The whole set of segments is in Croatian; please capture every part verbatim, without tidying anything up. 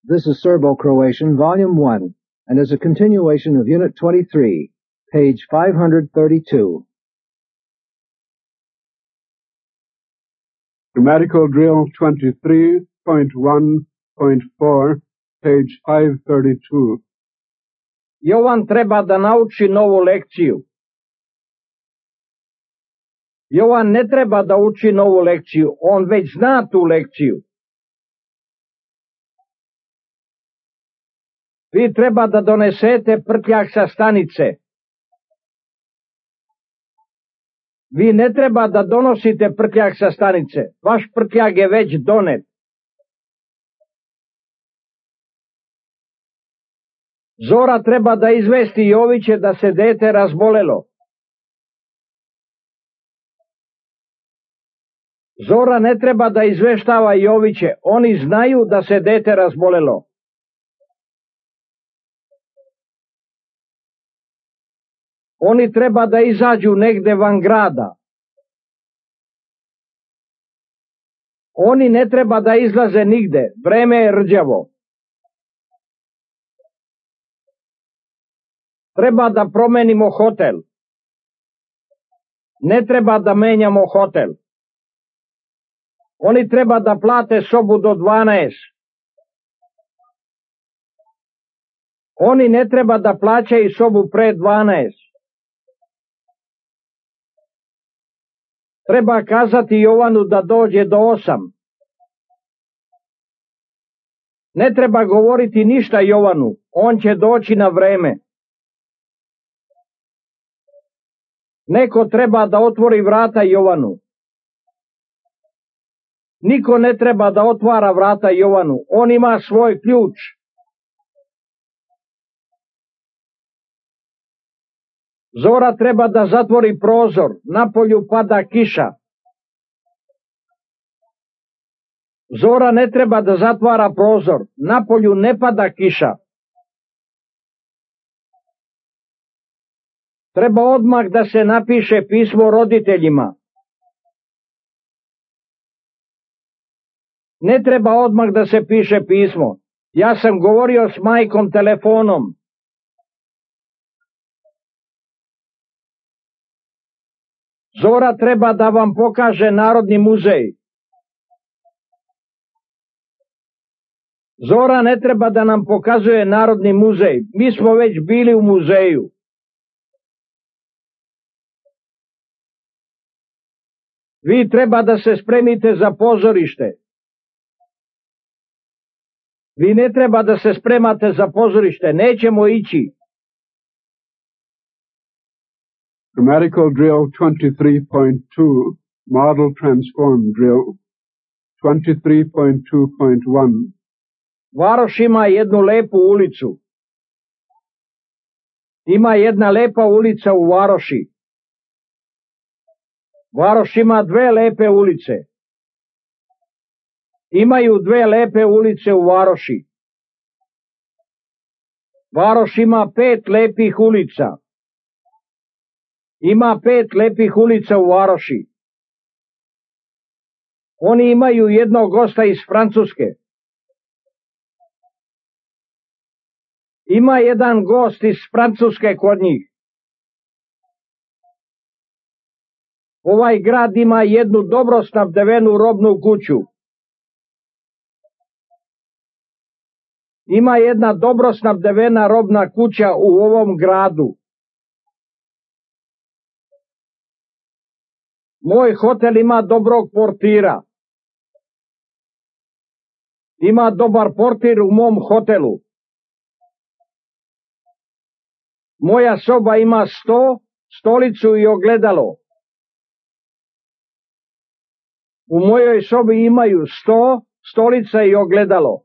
This is Serbo-Croatian, Volume one, and is a continuation of Unit twenty-three, page five hundred thirty-two. Grammatical Drill twenty-three point one point four, page five thirty-two. Jovan treba da nauči novu lekciju. Jovan ne treba da uči novu lekciju, on već zna tu lekciju. Vi treba da donesete prtljag sa stanice. Vi ne treba da donosite prtljag sa stanice, vaš prtljag je već donet. Zora treba da izvesti Joviće da se dete razbolelo. Zora ne treba da izveštava Joviće, oni znaju da se dete razbolelo. Oni treba da izađu negde van grada. Oni ne treba da izlaze nigde, vreme je rđavo. Treba da promenimo hotel. Ne treba da menjamo hotel. Oni treba da plate sobu do dvanaest. Oni ne treba da plaćaju sobu pre dvanaest. Treba kazati Jovanu da dođe do osam. Ne treba govoriti ništa Jovanu, on će doći na vreme. Neko treba da otvori vrata Jovanu. Niko ne treba da otvara vrata Jovanu, on ima svoj ključ. Zora treba da zatvori prozor, napolju pada kiša. Zora ne treba da zatvara prozor, napolju ne pada kiša. Treba odmah da se napiše pismo roditeljima. Ne treba odmah da se piše pismo. Ja sam govorio s majkom telefonom. Zora treba da vam pokaže Narodni muzej. Zora ne treba da nam pokazuje Narodni muzej. Mi smo već bili u muzeju. Vi treba da se spremite za pozorište. Vi ne treba da se spremate za pozorište. Nećemo ići. Grammatical Drill twenty-three point two, Model Transform Drill twenty-three point two point one. Varoš ima jednu lepu ulicu. Ima jedna lepa ulica u Varoši. Varoš ima dve lepe ulice. Imaju dve lepe ulice u Varoši. Varoš ima pet lepih ulica. Ima pet lepih ulica u Varoši. Oni imaju jednog gosta iz Francuske. Ima jedan gost iz Francuske kod njih. Ovaj grad ima jednu dobro snabdevenu robnu kuću. Ima jedna dobro snabdevena robna kuća u ovom gradu. Moj hotel ima dobrog portira. Ima dobar portir u mom hotelu. Moja soba ima sto, stolicu i ogledalo. U mojoj sobi imaju sto, stolica i ogledalo.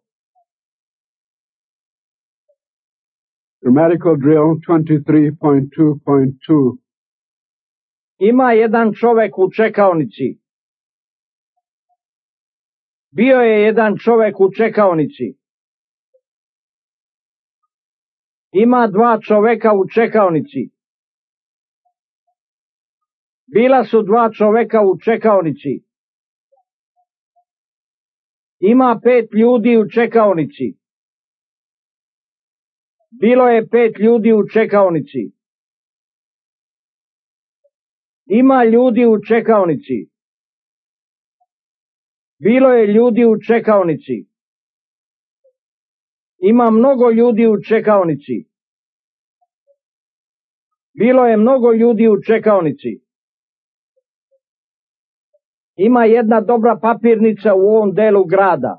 Grammatical Drill twenty-three point two point two. Ima jedan čovek u čekaonici. Bio je jedan čovek u čekaonici. Ima dva čoveka u čekaonici. Bila su dva čoveka u čekaonici. Ima pet ljudi u čekaonici. Bilo je pet ljudi u čekaonici. Ima ljudi u čekaonici. Bilo je ljudi u čekaonici. Ima mnogo ljudi u čekaonici. Bilo je mnogo ljudi u čekaonici. Ima jedna dobra papirnica u ovom delu grada.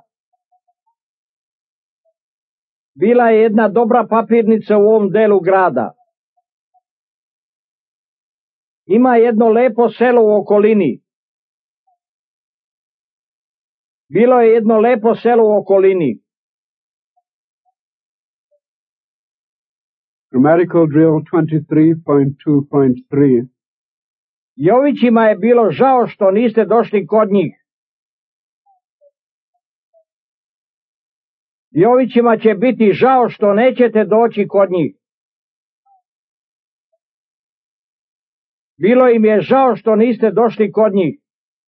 Bila je jedna dobra papirnica u ovom delu grada. Ima jedno lepo selo u okolini. Bilo je jedno lepo selo u okolini. Grammatical drill twenty-three point two point three. Jovićima je bilo žao što niste došli kod njih. Jovićima će biti žao što nećete doći kod njih. Bilo im je žao što niste došli kod njih.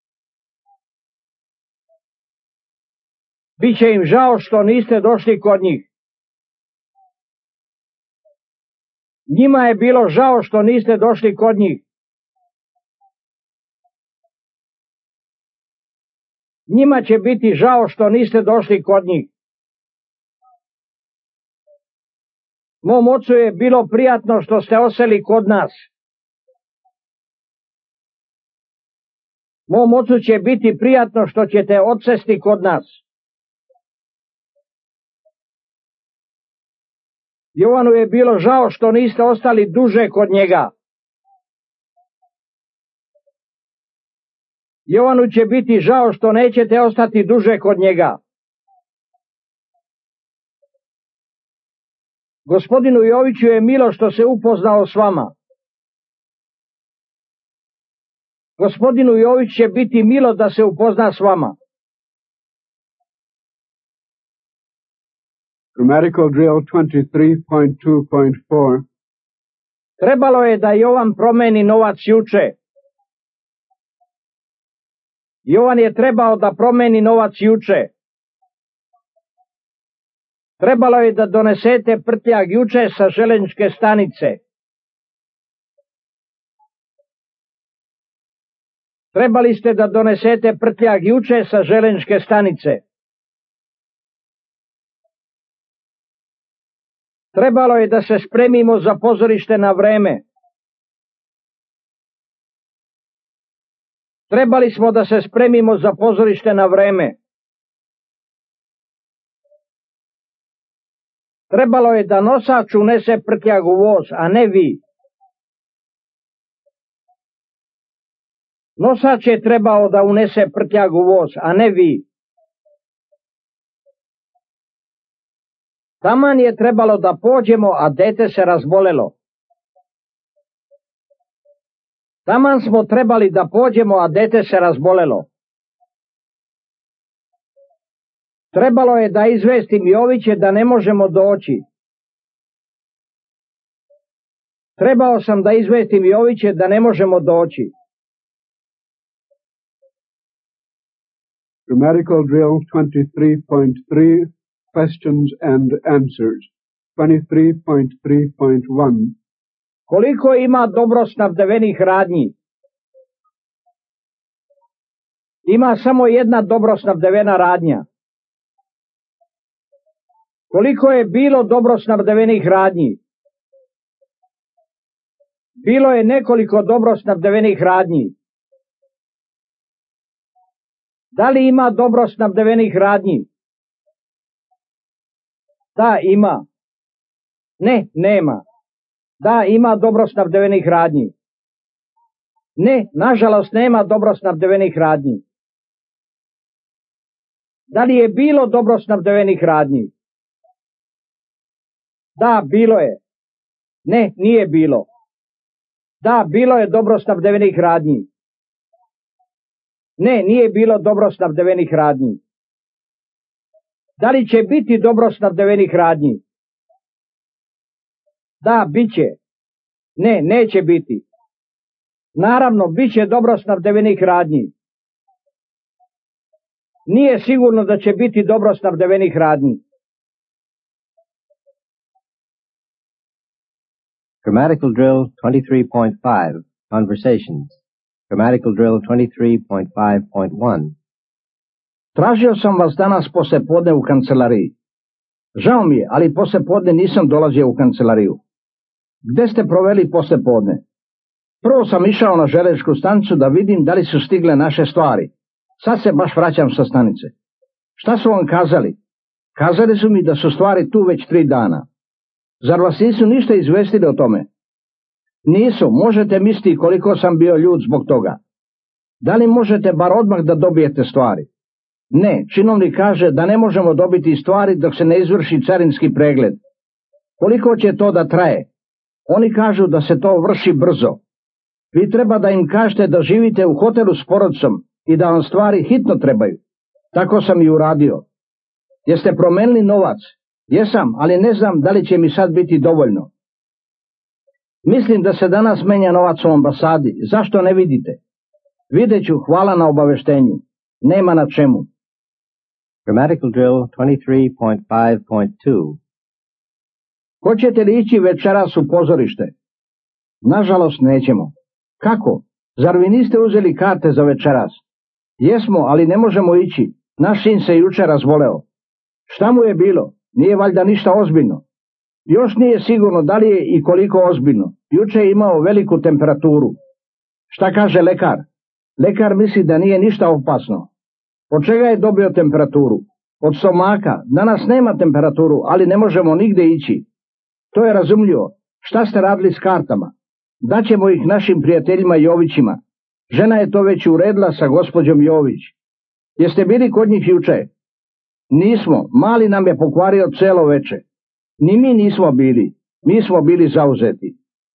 Biće im žao što niste došli kod njih. Njima je bilo žao što niste došli kod njih. Njima će biti žao što niste došli kod njih. Mom ocu je bilo prijatno što ste oseli kod nas. Mom ocu će biti prijatno što ćete odsesti kod nas. Jovanu je bilo žao što niste ostali duže kod njega. Jovanu će biti žao što nećete ostati duže kod njega. Gospodinu Joviću je milo što se upoznao s vama. Gospodinu Jović će biti milo da se upozna s vama. Grammatical drill twenty-three point two point four. Trebalo je da Jovan promeni novac juče. Jovan je trebao da promeni novac juče. Trebalo je da donesete prtljag juče sa železničke stanice. Trebali ste da donesete prtljag juče sa železničke stanice. Trebalo je da se spremimo za pozorište na vreme. Trebali smo da se spremimo za pozorište na vreme. Trebalo je da nosač unese prtljag u voz, a ne vi. Nosač je trebao da unese prtljag u voz, a ne vi. Taman je trebalo da pođemo, a dete se razbolelo. Taman smo trebali da pođemo, a dete se razbolelo. Trebalo je da izvestim Joviće da ne možemo doći. Trebao sam da izvestim Joviće da ne možemo doći. Grammatical drill twenty-three point three. Questions and answers. twenty-three point three point one. Koliko ima dobro snabdevenih radnji? Ima samo jedna dobro snabdevena radnja. Koliko je bilo dobro snabdevenih radnji? Bilo je nekoliko dobro snabdevenih radnji. Da li ima dobro snabdevenih radnji? Da, ima. Ne, nema. Da, ima dobro snabdevenih radnji. Ne, nažalost nema dobro snabdevenih radnji. Da li je bilo dobro snabdevenih radnji? Da, bilo je. Ne, nije bilo. Da, bilo je dobro snabdevenih radnji. Ne, nije bilo dobro snabdevenih radnji. Da li će biti dobro snabdevenih radnji? Da, bit će. Ne, neće biti. Naravno, bit će dobro snabdevenih radnji. Nije sigurno da će biti dobro snabdevenih radnji. Grammatical drill twenty-three point five, Conversations. Grammatical drill twenty-three point five point one. Tražio sam vas danas poslijepodne u kancelariji. Žao mi je, ali poslijepodne nisam dolazio u kancelariju. Gde ste proveli poslijepodne? Prvo sam išao na željezničku stanicu da vidim da li su stigle naše stvari. Sad se baš vraćam sa stanice. Šta su vam kazali? Kazali su mi da su stvari tu već tri dana. Zar vas nisu ništa izvestili o tome? Nisu, možete misliti koliko sam bio ljud zbog toga. Da li možete bar odmah da dobijete stvari? Ne, činovnik kaže da ne možemo dobiti stvari dok se ne izvrši carinski pregled. Koliko će to da traje? Oni kažu da se to vrši brzo. Vi treba da im kažete da živite u hotelu s porodicom i da vam stvari hitno trebaju. Tako sam i uradio. Jeste promenili novac? Jesam, ali ne znam da li će mi sad biti dovoljno. Mislim da se danas menja novac u ambasadi. Zašto ne vidite? Vidjet ću, hvala na obaveštenju. Nema na čemu. Grammatical drill twenty-three point five point two. Hoćete li ići večeras u pozorište? Nažalost nećemo. Kako? Zar vi niste uzeli karte za večeras? Jesmo, ali ne možemo ići. Naš sin se jučer razboleo. Šta mu je bilo? Nije valjda ništa ozbiljno. Još nije sigurno da li je i koliko ozbiljno. Juče je imao veliku temperaturu. Šta kaže lekar? Lekar misli da nije ništa opasno. Od čega je dobio temperaturu? Od stomaka. Danas nema temperaturu, ali ne možemo nigde ići. To je razumljivo. Šta ste radili s kartama? Daćemo ih našim prijateljima Jovićima. Žena je to već uredila sa gospođom Jović. Jeste bili kod njih juče? Nismo. Mali nam je pokvario celo veče. Ni mi nismo bili. Mi smo bili zauzeti.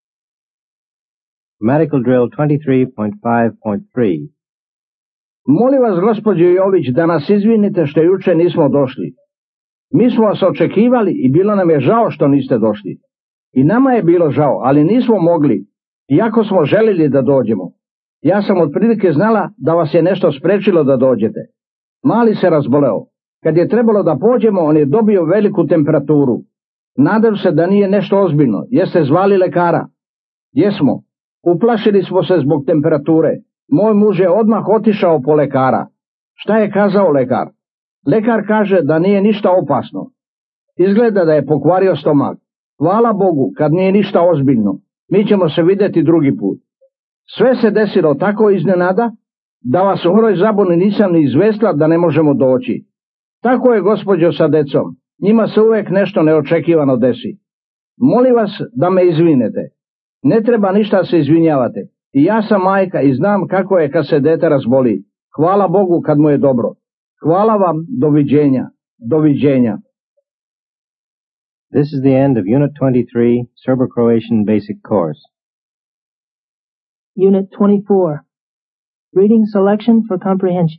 Grammatical drill twenty-three point five point three. Molim vas, gospođo Jović, da nas izvinite što juče nismo došli. Mi smo vas očekivali i bilo nam je žao što niste došli. I nama je bilo žao, ali nismo mogli, iako smo željeli da dođemo. Ja sam otprilike znala da vas je nešto sprečilo da dođete. Mali se razboleo. Kad je trebalo da pođemo, on je dobio veliku temperaturu. Nadam se da nije nešto ozbiljno. Jeste zvali lekara? Jesmo. Uplašili smo se zbog temperature. Moj muž je odmah otišao po lekara. Šta je kazao lekar? Lekar kaže da nije ništa opasno. Izgleda da je pokvario stomak. Hvala Bogu, kad nije ništa ozbiljno. Mi ćemo se vidjeti drugi put. Sve se desilo tako iznenada, da vas u horoj zabuni nisam ni izvestila da ne možemo doći. Tako je, gospođo, sa decom. Njima se uvek nešto neočekivano desi. Molim vas da me izvinete. Ne treba ništa se izvinjavate. I ja sam majka i znam kako je kad se dete razboli. Hvala Bogu kad mu je dobro. Hvala vam, doviđenja. Doviđenja. This is the end of Unit twenty-three, Serbo-Croatian Basic Course. Unit twenty-four, Reading Selection for Comprehension.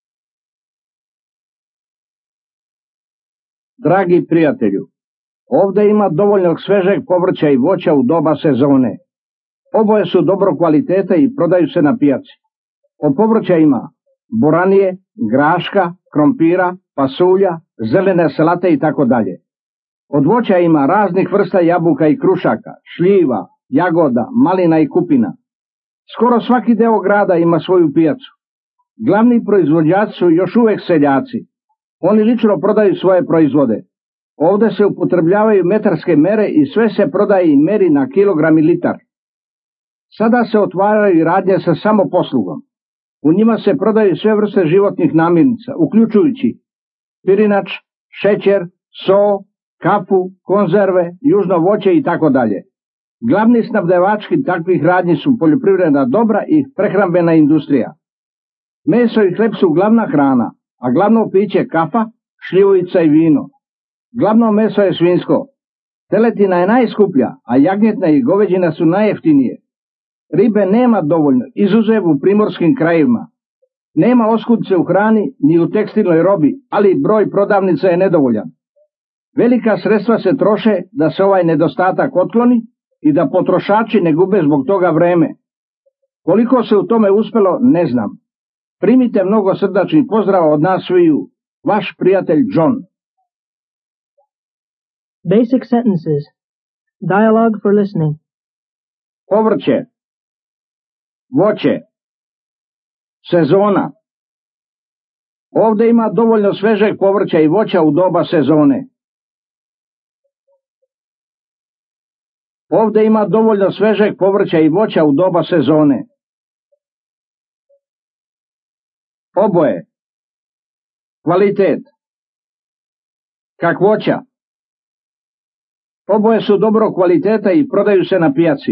Dragi prijatelju, ovdje ima dovoljnog svežeg povrća i voća u doba sezone. Oboje su dobro kvalitete i prodaju se na pijaci. Od povrća ima boranije, graška, krompira, pasulja, zelene salate i tako dalje. Od voća ima raznih vrsta jabuka i krušaka, šljiva, jagoda, malina i kupina. Skoro svaki deo grada ima svoju pijacu. Glavni proizvođači su još uvek seljaci. Oni lično prodaju svoje proizvode. Ovdje se upotrebljavaju metarske mere i sve se prodaje i meri na kilogram i litar. Sada se otvaraju radnje sa samoposlugom. U njima se prodaju sve vrste životnih namirnica, uključujući pirinač, šećer, so, kafu, konzerve, južno voće i tako dalje. Glavni snabdevački takvih radnji su poljoprivredna dobra i prehrambena industrija. Meso i hleb su glavna hrana, a glavno piće kafa, šljivovica i vino. Glavno meso je svinjsko. Teletina je najskuplja, a jagnjetna i goveđina su najjeftinije. Ribe nema dovoljno, izuzev u primorskim krajevima. Nema oskudice u hrani ni u tekstilnoj robi, ali broj prodavnica je nedovoljan. Velika sredstva se troše da se ovaj nedostatak otkloni i da potrošači ne gube zbog toga vreme. Koliko se u tome uspelo, ne znam. Primite mnogo srdačnih pozdrava od nas sviju. Vaš prijatelj John. Basic sentences. Dialogue for listening. povrće, voće, sezona. Ovdje ima dovoljno svežeg povrća i voća u doba sezone. Ovdje ima dovoljno svežeg povrća i voća u doba sezone. Oboje. Kvalitet. Kakvoća. Oboje su dobro kvaliteta i prodaju se na pijaci.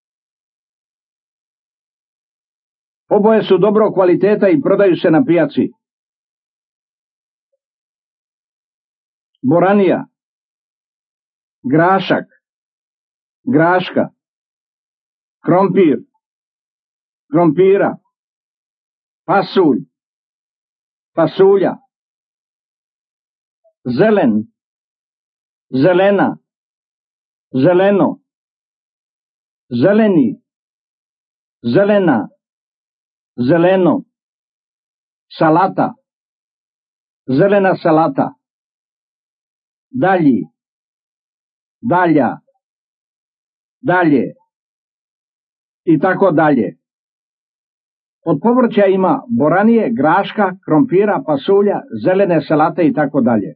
Oboje su dobro kvaliteta i prodaju se na pijaci. Boranija. Grašak. Graška. Krompir. Krompira. Pasulj. Pasulja. Zelen. Zelena. Zeleno. Zeleni. Zelena. Zeleno. Salata. Zelena salata. Dalji. Dalja. Dalje. I tako dalje. Od povrća ima boranije, graška, krompira, pasulja, zelene salate i tako dalje.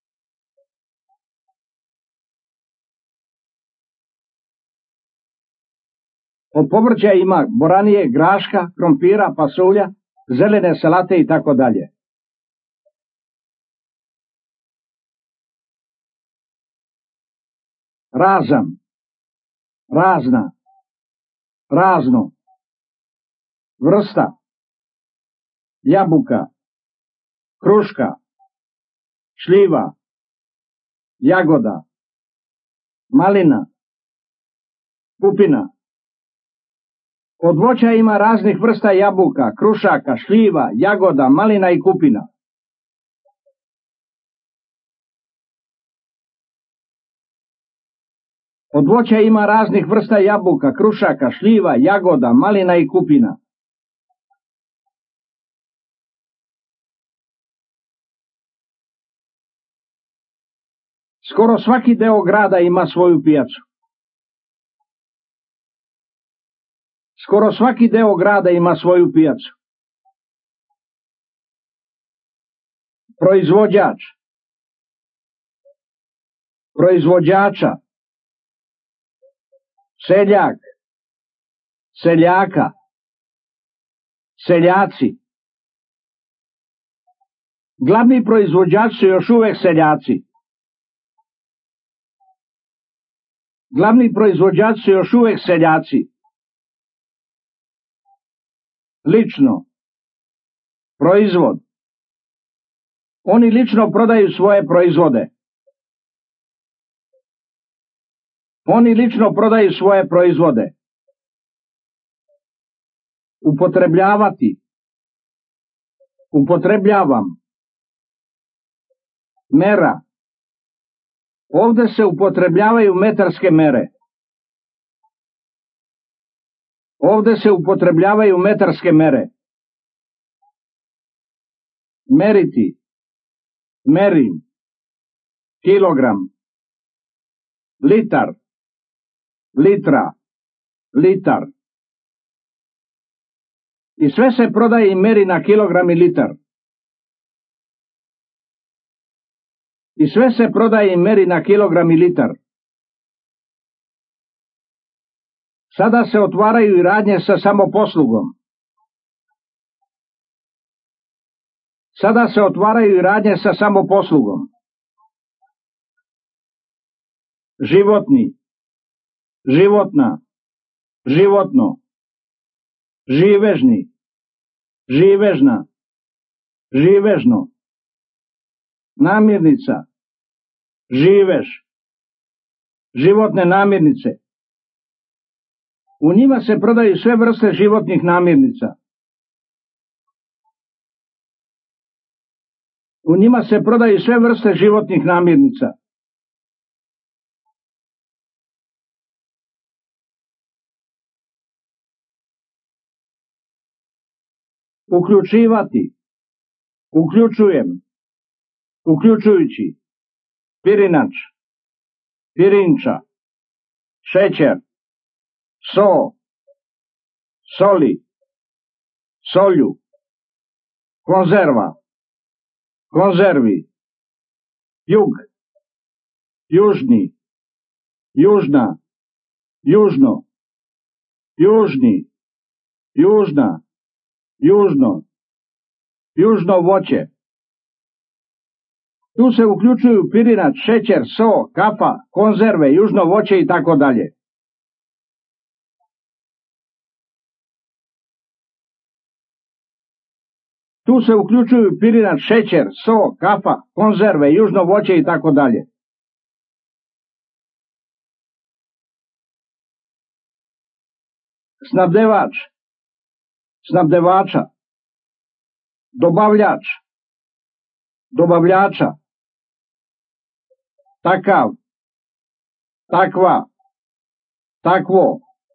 Od povrća ima boranije, graška, krompira, pasulja, zelene salate i tako dalje. Razan. Razna. Razno. Vrsta. Jabuka. Kruška. Šljiva. Jagoda. Malina. Kupina. Od voća ima raznih vrsta jabuka, krušaka, šljiva, jagoda, malina i kupina. Od voća ima raznih vrsta jabuka, krušaka, šljiva, jagoda, malina i kupina. Skoro svaki deo grada ima svoju pijacu. Skoro svaki deo grada ima svoju pijacu. Proizvođač. Proizvođača. Seljak. Seljaka. Seljaci. Glavni proizvođači su još uvek seljaci. Glavni proizvođači su još uvek seljaci. Lično. Proizvod. Oni lično prodaju svoje proizvode. Oni lično prodaju svoje proizvode. Upotrebljavati. Upotrebljavam. Mera. Ovdje se upotrebljavaju metarske mere. Ovdje se upotrebljavaju metarske mere. Meriti. Merim. Kilogram. Litar. Litra. Litar. I sve se prodaje i meri na kilogram i litar. I sve se prodaje i meri na kilogram i litar. Sada se otvaraju i radnje sa samoposlugom. Sada se otvaraju i radnje sa samoposlugom. Životni. Životna. Životno. Živežni. Živežna. Živežno. Namirnica. Živež. Životne namirnice. U njima se prodaju sve vrste životnih namirnica. U njima se prodaju sve vrste životnih namirnica. Uključivati. Uključujem. Uključujući. Pirinač. Pirinča. Šećer. so, soli, solju, konzerva, konzervi, jug, južni, južna, južno, južni, južna, južno, južno voće. Tu se uključuju pirinac, šećer, so, kafa, konzerve, južno voće i tako dalje. Tu se uključuju pirinac, šećer, so, kafa, konzerve, južno voće i tako dalje. Snabdevač, snabdevača, dobavljač, dobavljača, takav, takva, takvo,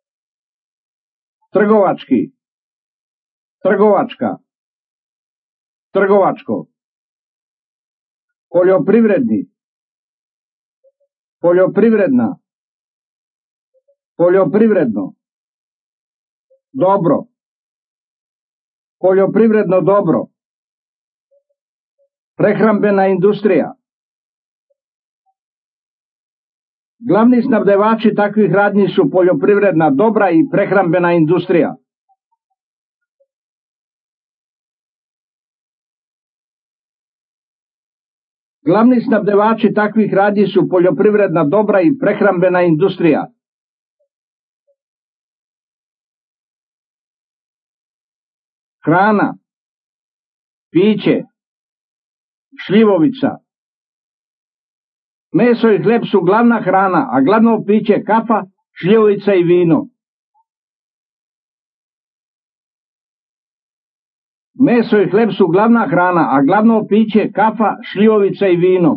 trgovački, trgovačka, trgovačko, poljoprivredni, poljoprivredna, poljoprivredno, dobro, poljoprivredno dobro, prehrambena industrija. Glavni snabdevači takvih radnji su poljoprivredna dobra i prehrambena industrija. Glavni snabdevači takvih radnji su poljoprivredna dobra i prehrambena industrija. Hrana, piće, šljivovica. Meso i hljeb su glavna hrana, a glavno piće kafa, šljivovica i vino. Meso i hljeb su glavna hrana, a glavno piće kafa, šljivovica i vino.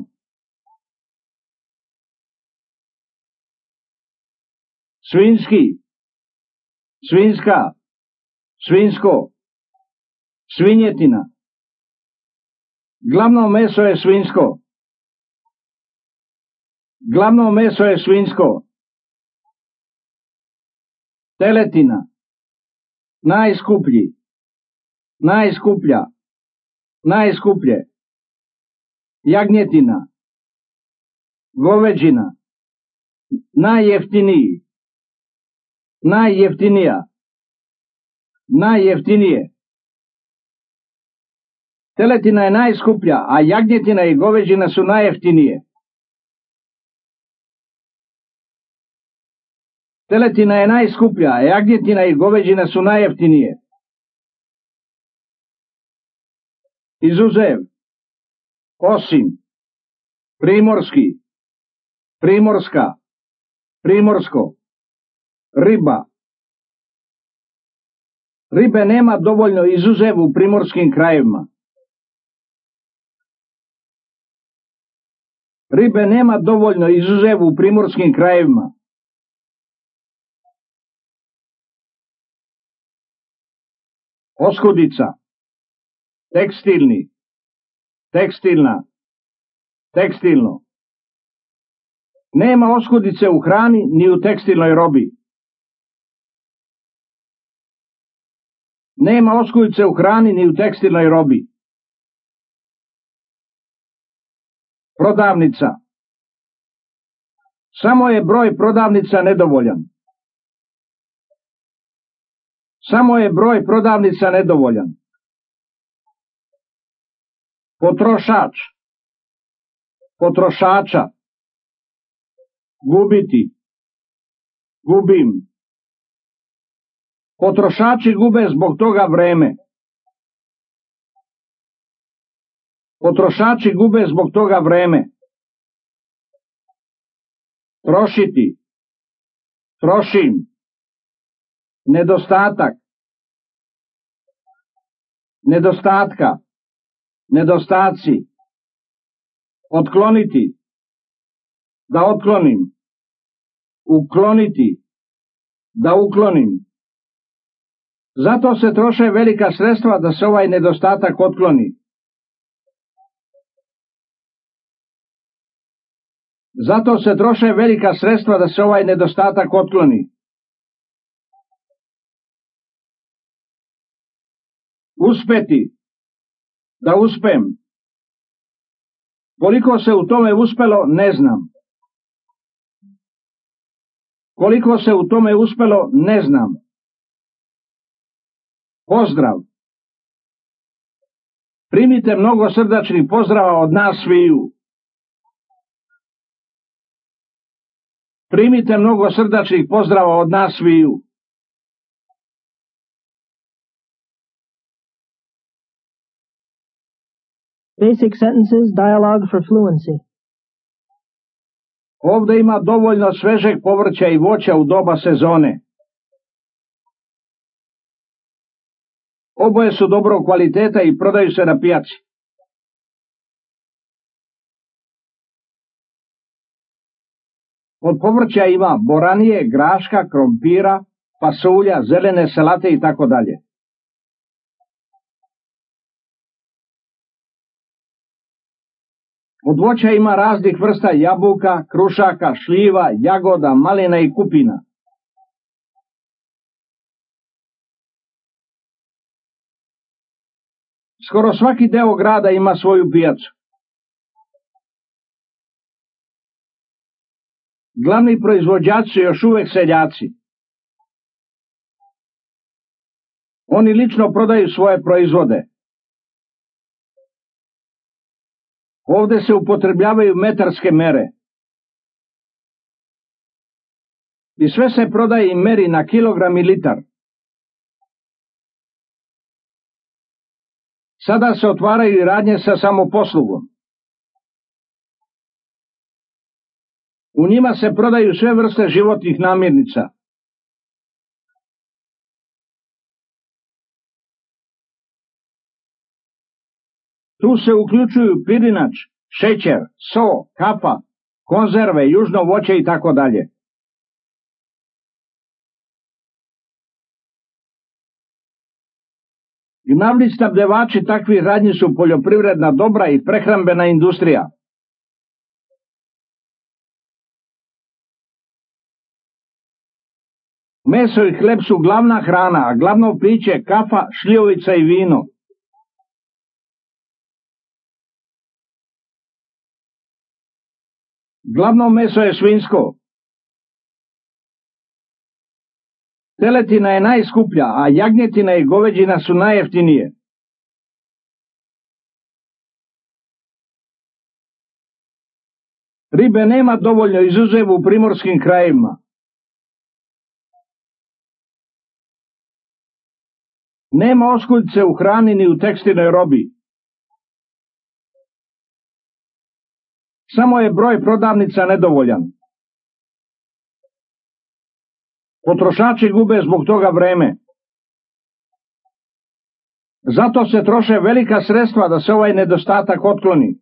Svinjski, svinjska, svinjsko, svinjetina. Glavno meso je svinjsko. Glavno meso je svinjsko. Teletina, najskuplji, najskuplja, najskuplje. Jagnjetina, goveđina, najjeftiniji, najjeftinija, najjeftinije. Teletina je najskuplja, a jagnjetina i goveđina su najjeftinije. Teletina je najskuplja, a jagnjetina i goveđina su najjeftinije. Izuzev, osim, primorski, primorska, primorsko, riba. Ribe nema dovoljno izuzev u primorskim krajevima. Ribe nema dovoljno izuzev u primorskim krajevima. Oskudica, tekstilni, tekstilna, tekstilno. Nema oskudice u hrani ni u tekstilnoj robi. Nema oskudice u hrani ni u tekstilnoj robi. Prodavnica. Samo je broj prodavnica nedovoljan. Samo je broj prodavnica nedovoljan. Potrošač, potrošača, gubiti, gubim. Potrošači gube zbog toga vreme. Potrošači gube zbog toga vreme. Trošiti, trošim. Nedostatak, nedostatka, nedostaci. Otkloniti, da otklonim. Ukloniti, da uklonim. Zato se troše velika sredstva da se ovaj nedostatak otkloni. Zato se troše velika sredstva da se ovaj nedostatak otkloni. Uspeti. Da uspem. Koliko se u tome uspelo, ne znam. Koliko se u tome uspelo, ne znam. Pozdrav. Primite mnogo srdačnih pozdrava od nas sviju. Primite mnogo srdačnih pozdrava od nas sviju. Basic sentences, dialogue for fluency. Ovde ima dovoljno svežeg povrća i voća u doba sezone. Oboje su dobrog kvaliteta i prodaju se na pijaci. Od povrća ima boranije, graška, krompira, pasulja, zelene salate i tako dalje. Od voća ima raznih vrsta jabuka, krušaka, šljiva, jagoda, malina i kupina. Skoro svaki deo grada ima svoju pijacu. Glavni proizvođači su još uvek seljaci. Oni lično prodaju svoje proizvode. Ovde se upotrebljavaju metarske mere. I sve se prodaje i meri na kilogram i litar. Sada se otvaraju i radnje sa samoposlugom. U njima se prodaju sve vrste životnih namirnica. Tu se uključuju pirinač, šećer, so, kafa, konzerve, južno voće i tako dalje. Glavni snabdevači takvih radnji su poljoprivredna dobra i prehrambena industrija. Meso i hleb su glavna hrana, a glavno piće kafa, šljivovica i vino. Glavno meso je svinjsko. Teletina je najskuplja, a jagnjetina i goveđina su najjeftinije. Ribe nema dovoljno, izuzev u primorskim krajevima. Nema oskudice u hrani ni u tekstilnoj robi. Samo je broj prodavnica nedovoljan. Potrošači gube zbog toga vreme. Zato se troše velika sredstva da se ovaj nedostatak otkloni.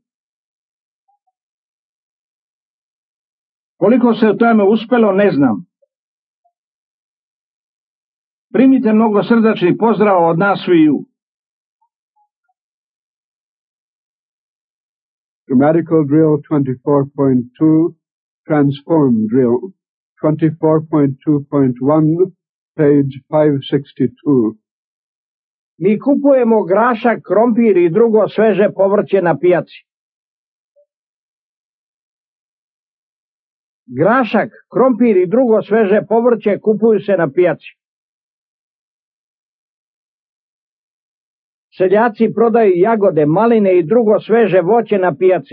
Koliko se u tome uspelo, ne znam. Primite mnogo srdačnih pozdrava od nas sviju. Grammatical drill twenty-four point two, transform drill twenty-four point two point one, page five sixty-two. Mi kupujemo grašak, krompir i drugo sveže povrće na pijaci. Grašak, krompir i drugo sveže povrće kupuju se na pijaci. Seljaci prodaju jagode, maline i drugo sveže voće na pijaci.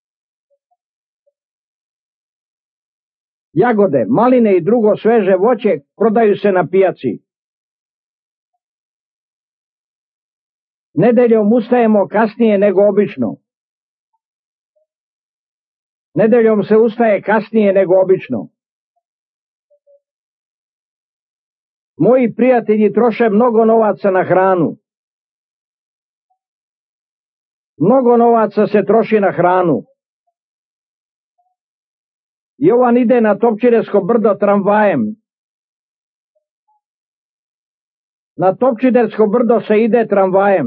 Jagode, maline i drugo sveže voće prodaju se na pijaci. Nedeljom ustajemo kasnije nego obično. Nedeljom se ustaje kasnije nego obično. Moji prijatelji troše mnogo novaca na hranu. Mnogo novaca se troši na hranu. Jovan ide na Topčidersko brdo tramvajem. Na Topčidersko brdo se ide tramvajem.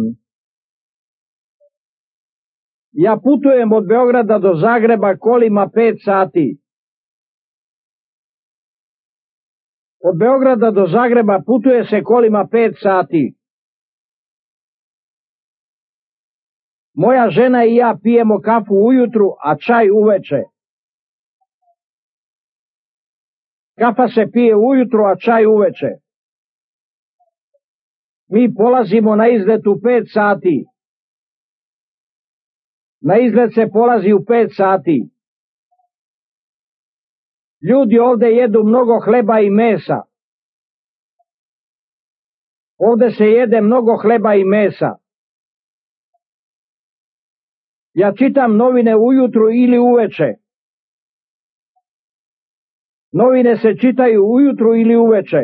Ja putujem od Beograda do Zagreba kolima pet sati. Od Beograda do Zagreba putuje se kolima pet sati. Moja žena i ja pijemo kafu ujutru, a čaj uveče. Kafa se pije ujutru, a čaj uveče. Mi polazimo na izlet u pet sati. Na izlet se polazi u pet sati. Ljudi ovde jedu mnogo hleba i mesa. Ovde se jede mnogo hleba i mesa. Ja čitam novine ujutru ili uveče. Novine se čitaju ujutru ili uveče.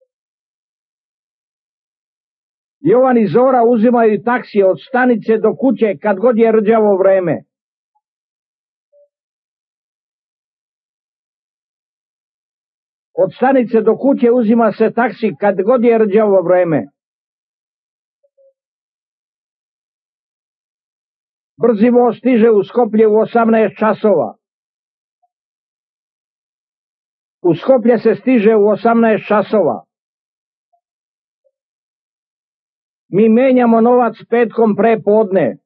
Jovan i Zora uzimaju taksi od stanice do kuće kad god je rđavo vreme. Od stanice do kuće uzima se taksi kad god je rđavo vreme. Brzi voz stiže u Skoplje u osamnaest časova. U Skoplje se stiže u osamnaest časova. Mi menjamo novac petkom pre podne.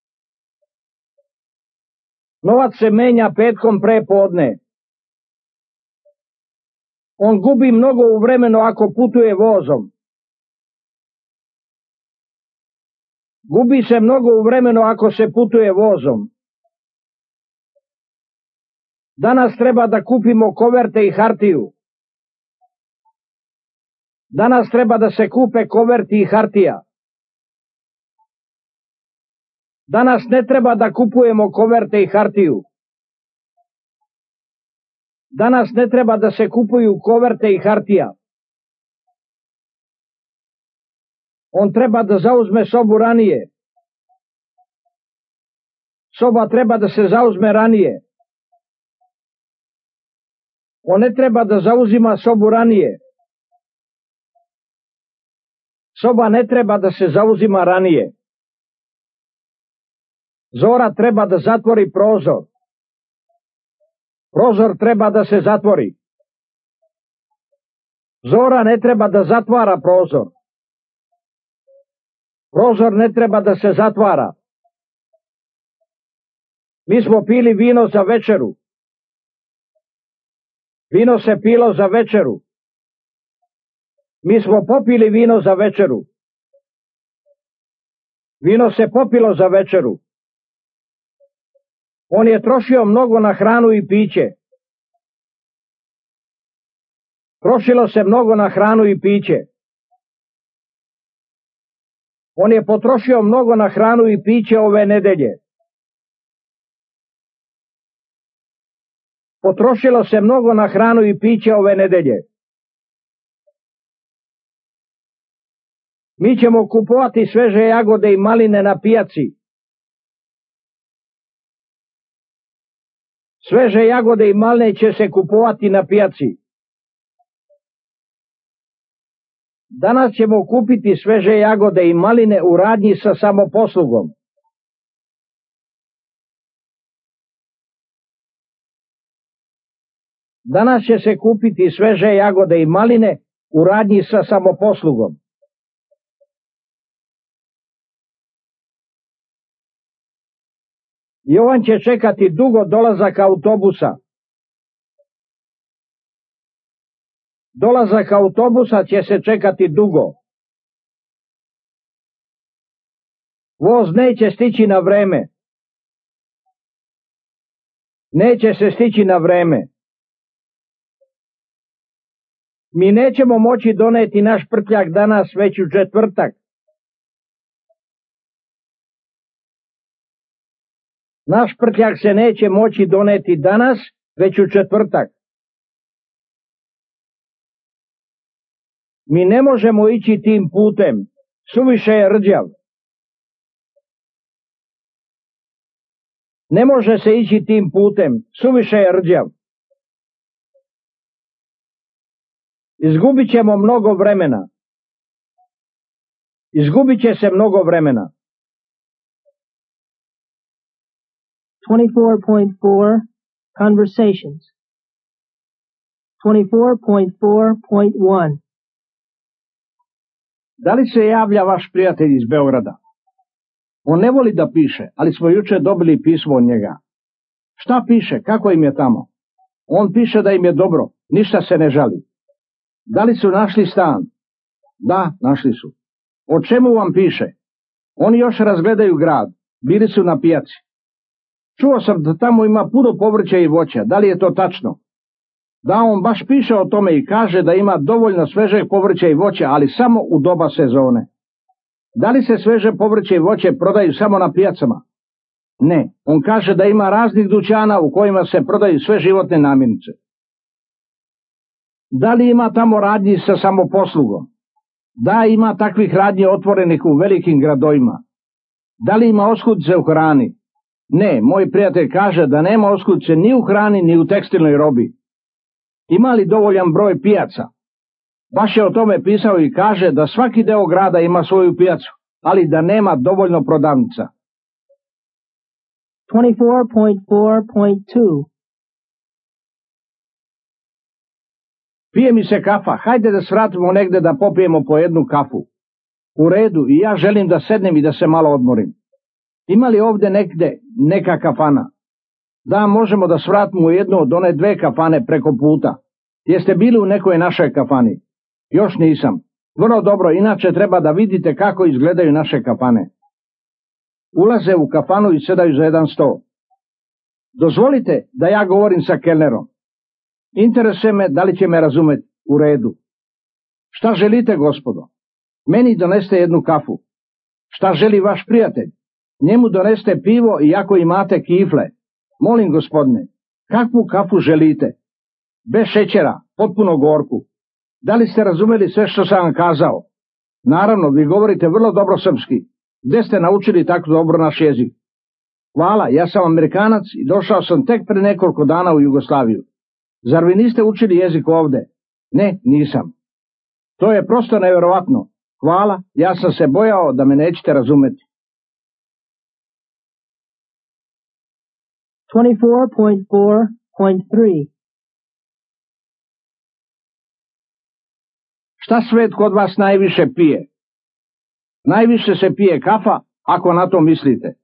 Novac se menja petkom pre podne. On gubi mnogo u vremenu ako putuje vozom. Gubi se mnogo u vremenu ako se putuje vozom. Danas treba da kupimo koverte i hartiju. Danas treba da se kupe koverti i hartija. Danas ne treba da kupujemo koverte i hartiju. Danas ne treba da se kupuju koverte i hartija. On treba da zauzme sobu ranije. Soba treba da se zauzme ranije. On ne treba da zauzima sobu ranije. Soba ne treba da se zauzima ranije. Zora treba da zatvori prozor. Prozor treba da se zatvori. Zora ne treba da zatvara prozor. Prozor ne treba da se zatvara. Mi smo pili vino za večeru. Vino se pilo za večeru. Mi smo popili vino za večeru. Vino se popilo za večeru. On je trošio mnogo na hranu i piće. Trošilo se mnogo na hranu i piće. On je potrošio mnogo na hranu i piće ove nedelje. Potrošilo se mnogo na hranu i piće ove nedelje. Mi ćemo kupovati sveže jagode i maline na pijaci. Sveže jagode i maline će se kupovati na pijaci. Danas ćemo kupiti sveže jagode i maline u radnji sa samoposlugom. Danas će se kupiti sveže jagode i maline u radnji sa samoposlugom. Jovan će čekati dugo dolazak autobusa. Dolazak autobusa će se čekati dugo. Voz neće stići na vreme. Neće se stići na vreme. Mi nećemo moći doneti naš prtljak danas već u četvrtak. Naš prtljak se neće moći doneti danas već u četvrtak. Mi ne možemo ići tim putem, suviše je rđav. Ne može se ići tim putem, suviše je rđav. Izgubit ćemo mnogo vremena. Izgubit će se mnogo vremena. twenty-four point four Conversations. twenty-four point four point one. Da li se javlja vaš prijatelj iz Beograda? On ne voli da piše, ali smo juče dobili pismo od njega. Šta piše, kako im je tamo? On piše da im je dobro, ništa se ne žali. Da li su našli stan? Da, našli su. O čemu vam piše? Oni još razgledaju grad, bili su na pijaci. Čuo sam da tamo ima puno povrća i voća, da li je to tačno? Da, on baš piše o tome i kaže da ima dovoljno svežeg povrća i voća, ali samo u doba sezone. Da li se sveže povrće i voće prodaju samo na pijacama? Ne, on kaže da ima raznih dućana u kojima se prodaju sve životne namirnice. Da li ima tamo radnji sa samoposlugom? Da, ima takvih radnji otvorenih u velikim gradovima. Da li ima oskudice u hrani? Ne, moj prijatelj kaže da nema oskudice ni u hrani ni u tekstilnoj robi. Ima li dovoljan broj pijaca? Baš je o tome pisao i kaže da svaki deo grada ima svoju pijacu, ali da nema dovoljno prodavnica. twenty-four point four point two. Pije mi se kafa, hajde da svratimo negde da popijemo po jednu kafu. U redu, i ja želim da sednem i da se malo odmorim. Ima li ovde negde neka kafana? Da, možemo da svratimo u jednu od one dve kafane preko puta. Jeste bili u nekoj našoj kafani? Još nisam. Vrlo dobro, inače treba da vidite kako izgledaju naše kafane. Ulaze u kafanu i sedaju za jedan sto. Dozvolite da ja govorim sa kelnerom. Interesuje me da li će me razumeti. U redu. Šta želite, gospodo? Meni doneste jednu kafu. Šta želi vaš prijatelj? Njemu doneste pivo i ako imate kifle. Molim, gospodine, kakvu kafu želite? Bez šećera, potpuno gorku. Da li ste razumeli sve što sam vam kazao? Naravno, vi govorite vrlo dobro srpski. Gde ste naučili tako dobro naš jezik? Hvala, ja sam Amerikanac i došao sam tek pre nekoliko dana u Jugoslaviju. Zar vi niste učili jezik ovde? Ne, nisam. To je prosto nevjerovatno. Hvala, ja sam se bojao da me nećete razumeti. twenty-four point four point three. Šta svet kod vas najviše pije? Najviše se pije kafa, ako na to mislite.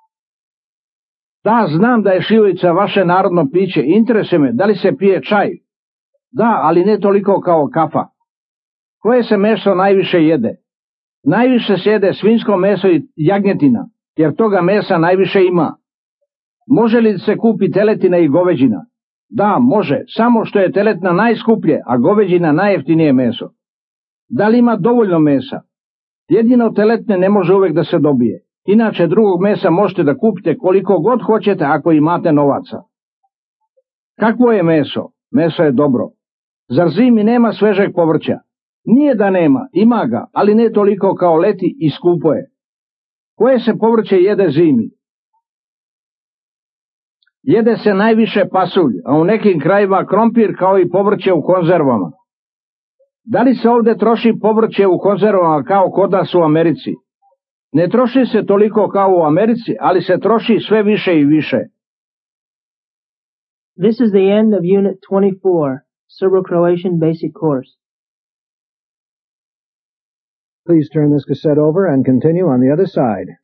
Da, znam da je šljivovica vaše narodno piće. Interesuje me, da li se pije čaj? Da, ali ne toliko kao kafa. Koje se meso najviše jede? Najviše se jede svinjsko meso i jagnjetina, jer toga mesa najviše ima. Može li se kupi teletina i goveđina? Da, može, samo što je teletna najskuplje, a goveđina najjeftinije meso. Da li ima dovoljno mesa? Jedino teletne ne može uvek da se dobije. Inače drugog mesa možete da kupite koliko god hoćete ako imate novaca. Kakvo je meso? Meso je dobro. Zar zimi nema svežeg povrća? Nije da nema, ima ga, ali ne toliko kao leti i skupo je. Koje se povrće jede zimi? Jede se najviše pasulj, a u nekim krajima krompir kao i povrće u konzervama. Da li se ovde troši povrće u konzervama kao kod nas u Americi? Ne troši se toliko kao u Americi, ali se troši sve više i više. This is the end of Unit twenty-four, Serbo-Croatian Basic Course. Please turn this cassette over and continue on the other side.